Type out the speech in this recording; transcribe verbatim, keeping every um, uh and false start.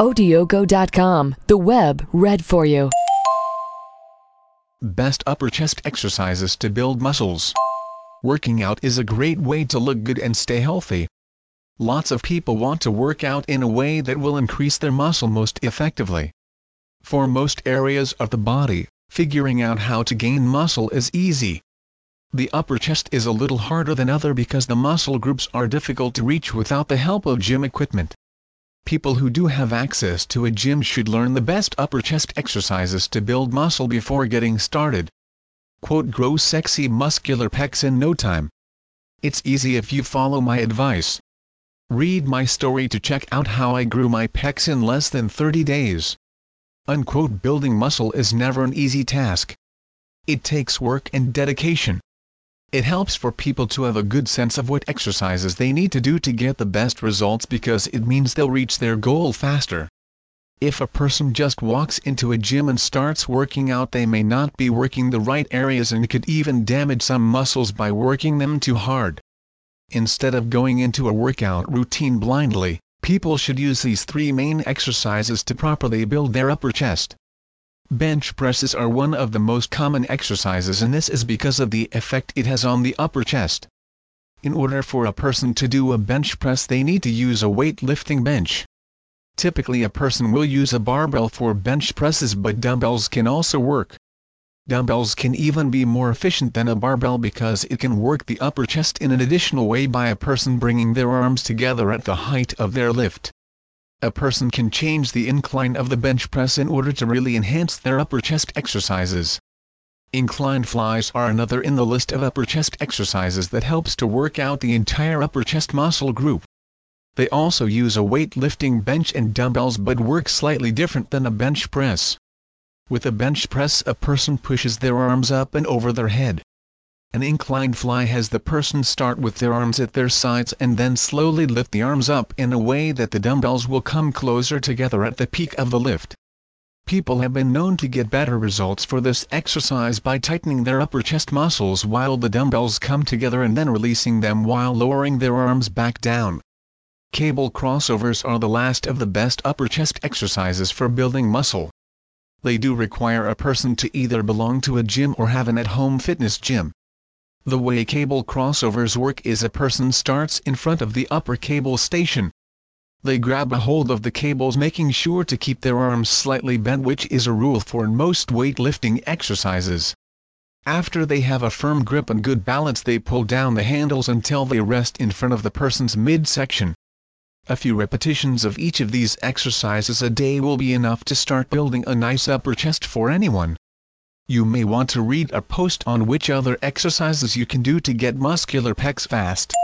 Odiogo dot com, the web read for you. Best upper chest exercises to build muscles. Working out is a great way to look good and stay healthy. Lots of people want to work out in a way that will increase their muscle most effectively. For most areas of the body, figuring out how to gain muscle is easy. The upper chest is a little harder than other because the muscle groups are difficult to reach without the help of gym equipment. People who do have access to a gym should learn the best upper chest exercises to build muscle before getting started. Quote, grow sexy muscular pecs in no time. It's easy if you follow my advice. Read my story to check out how I grew my pecs in less than thirty days. Unquote, building muscle is never an easy task. It takes work and dedication. It helps for people to have a good sense of what exercises they need to do to get the best results because it means they'll reach their goal faster. If a person just walks into a gym and starts working out, they may not be working the right areas and could even damage some muscles by working them too hard. Instead of going into a workout routine blindly, people should use these three main exercises to properly build their upper chest. Bench presses are one of the most common exercises, and this is because of the effect it has on the upper chest. In order for a person to do a bench press, they need to use a weightlifting bench. Typically a person will use a barbell for bench presses, but dumbbells can also work. Dumbbells can even be more efficient than a barbell because it can work the upper chest in an additional way by a person bringing their arms together at the height of their lift. A person can change the incline of the bench press in order to really enhance their upper chest exercises. Incline flies are another in the list of upper chest exercises that helps to work out the entire upper chest muscle group. They also use a weightlifting bench and dumbbells but work slightly different than a bench press. With a bench press, a person pushes their arms up and over their head. An incline fly has the person start with their arms at their sides and then slowly lift the arms up in a way that the dumbbells will come closer together at the peak of the lift. People have been known to get better results for this exercise by tightening their upper chest muscles while the dumbbells come together and then releasing them while lowering their arms back down. Cable crossovers are the last of the best upper chest exercises for building muscle. They do require a person to either belong to a gym or have an at-home fitness gym. The way cable crossovers work is a person starts in front of the upper cable station. They grab a hold of the cables, making sure to keep their arms slightly bent, which is a rule for most weightlifting exercises. After they have a firm grip and good balance, they pull down the handles until they rest in front of the person's midsection. A few repetitions of each of these exercises a day will be enough to start building a nice upper chest for anyone. You may want to read a post on which other exercises you can do to get muscular pecs fast.